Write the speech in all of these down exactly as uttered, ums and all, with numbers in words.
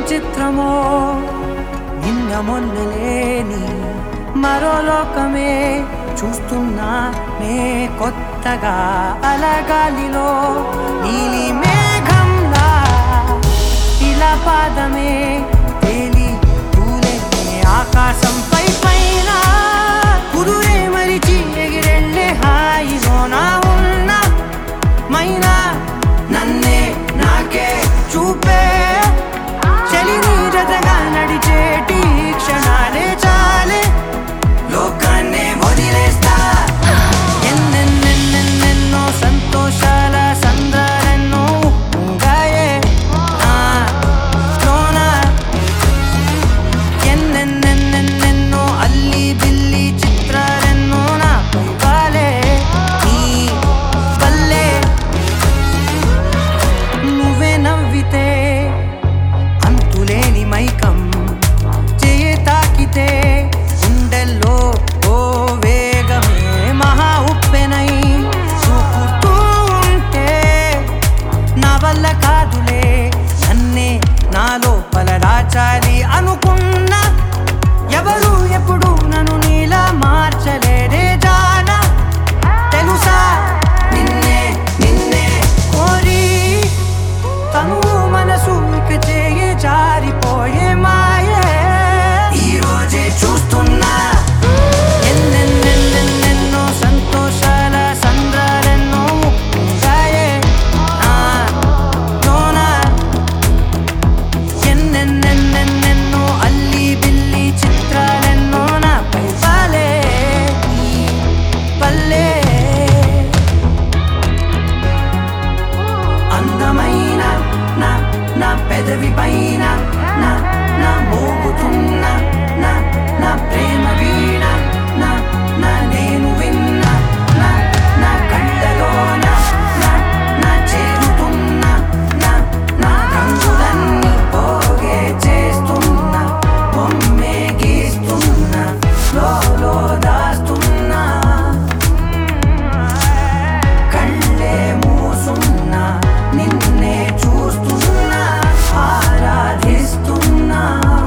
విచిత్రమో నిన్న మొన్నలేని మరో లోకమే చూస్తున్నా నే కొత్తగా అలగాలిలో నీలి మేఘంలా ఇలా పాదమే తేలి తూలే ఆకాశం పై పైన కురురే మరిచి ఎగిరెళ్ళే హాయిలో నా ఉన్న మైనా నన్నే నాకే చూపే చలిని జతగా నడిచేటి క్షణాలే చాలే లోకాన్నే వదిలేస్తా ఎన్నెన్నెన్నెన్నెన్నో సంతోషాల సంద్రాలెన్నో ఉంగాయే నాలోన ఎన్నెన్నెన్నెన్నెన్నో అల్లి బిల్లి చిత్రాలెన్నో నాపై వాలే నీ వల్లే నువ్వే నవ్వితే అంతులేని మైకం చేయి తాకితే గుండెల్లో ఓ వేగమే మహా ఉప్పెనై చూపుతూ ఉంటే నా వల్ల కాదులే నన్నే నా లోపల దాచాలి అనుకున్నా ఎవరు ఎప్పుడు నన్ను నీలా మార్చలేదే జానా తెలుసా నిన్నే నిన్నే కోరి తనువు మనసు ఇక చేయి జారిపోయే మాయే ఈ రోజే చూస్తున్నా ఎన్నెన్నెన్నెన్నెన్నో సంతోషాల సంద్రాలెన్నో ఉంగాయే నాలోన ఎన్నెన్నెన్నెన్నెన్నో అల్లి బిల్లి చిత్రాలెన్నో నాపై వాలే నీ వల్లే అందమైన నా నా పెదవి పైన నా నా మోగుతున్న నా నా ప్రేమ వీణ నా నా నేను విన్న నా నా కళ్ళలోన నా నా చేరుతున్న నా నా రంగులన్నీ పోగే చేస్తున్న బొమ్మే గీస్తున్న లోలో దాస్తున్నా కళ్ళే మూసున్నా నిన్నే చూస్తున్నా ఆరాధిస్తున్నా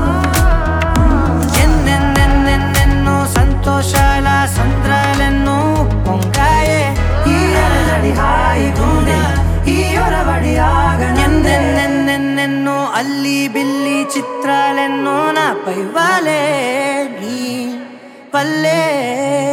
ఎన్నెన్నెన్నెన్నెన్నో సంతోషాల సంద్రాలెన్నో పొంగాయే ఈ అలజడి హాయి గుండె ఈ ఒరవడి ఆగన ఎన్నెన్నెన్నెన్నెన్నో అల్లి బిల్లి చిత్రాలెన్నో నాపై వాలే నీ వల్లే